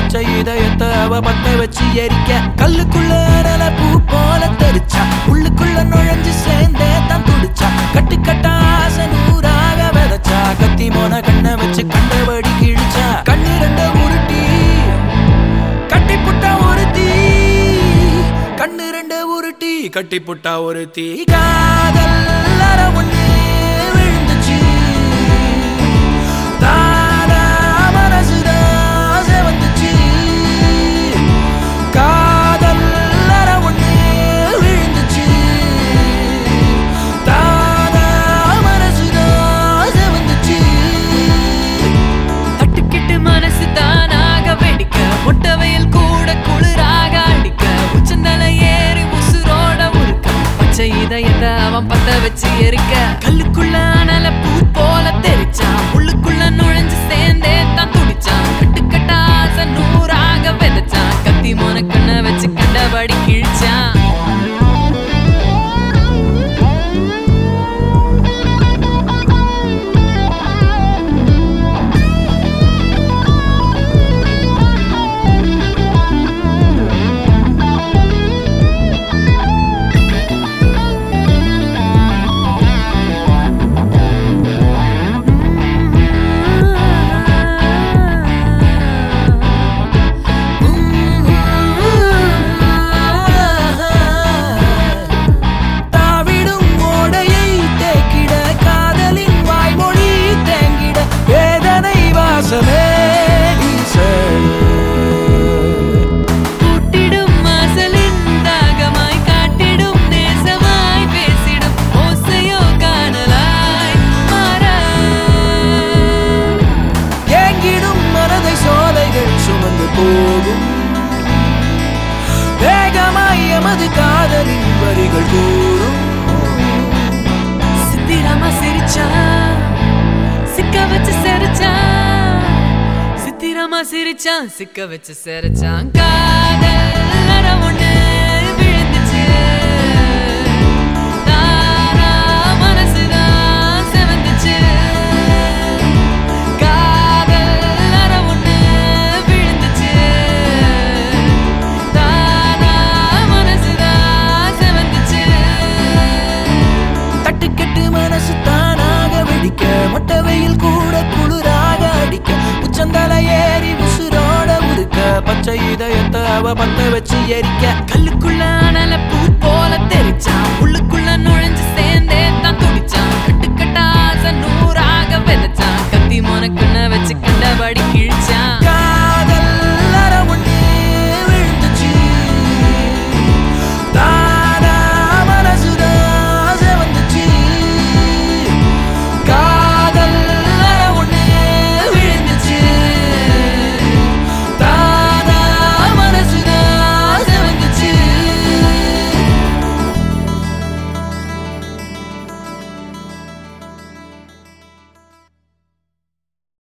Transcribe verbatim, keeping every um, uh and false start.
பச்சை இதயத்தை அவ பத்த வச்சு எரிக்க கல்லுக்குள்ள அனல பூ போல தெரிச்சா உள்ளுக்குள்ள நுழைஞ்சு சேர்ந்தே தான் துடிச்சா கட்டு கட்டா ஆசை நூறாக விதைச்சா கத்தி மோன கண்ணை வச்சு கண்டபடி கிழிச்சா கண்ணு ரெண்ட உருட்டி கட்டி புட்டா ஒரு தீ கண்ணு ரெண்ட உருட்டி கட்டி புட்டா ஒரு தீ காதல் ஒண்ணு விழுந்துச்சு தானா மனசுதான் செவந்துச்சு காதல் ஒண்ணு விழுந்துச்சு தானா மனசுதான் செவந்துச்சு தட்டுக்கிட்டு மனசு தானாக வெடிக்க முட்டவையில் கூட குளிராக அடிக்க உச்சந்தல ஏறி உசுரோட முறுக்க பச்சை இதயத்தை அவன் பத்த வச்சு எரிக்க கல்லுக்குள்ள அனல பூ போல தெரிச்சா உள்ளுக்குள்ள நுழைஞ்சு சேர்ந்தே தான் துடிச்சான் கட்டுக்கட்டா ஆசை நூறாக விதைச்சான் கத்தி மோன கண்ணை வச்சு கண்டபடி கிழிச்சான் கூட்டிடும் மாசலின் தாகமாய் காட்டிடும் நேசமாய் பேசிடும் ஓசையோ காணலாய் மாற ஏங்கிடும் மனதை சோலைகள் சுமந்து போகும் வேகமாய் எமது காதலின் வரிகள் கூறும் சித்திராமா சிரிச்சா சிக்க வச்சு செரிச்சான் சித்திராமா சிரிச்சான் சிக்க வச்சு செரிச்சான் காதல் ஒண்ணு விழுந்துச்சு தானா மனசுதான் செவந்துச்சு காதல் ஒண்ணு விழுந்துச்சு தானா மனசுதான் செவந்துச்சு தட்டுக்கெட்டு மனசு தானாக வெடிக்க மொட்டை வெயில் கூட குளிராக அடிக்க உச்சந்தல ஏறி உசுரோட உருக்க பச்சை இதயத்தை அவ பத்த வச்சு எரிக்க கல்லுக்குள்ள அனல பூ போல தெரிச்சா உள்ளுக்குள்ள நுழை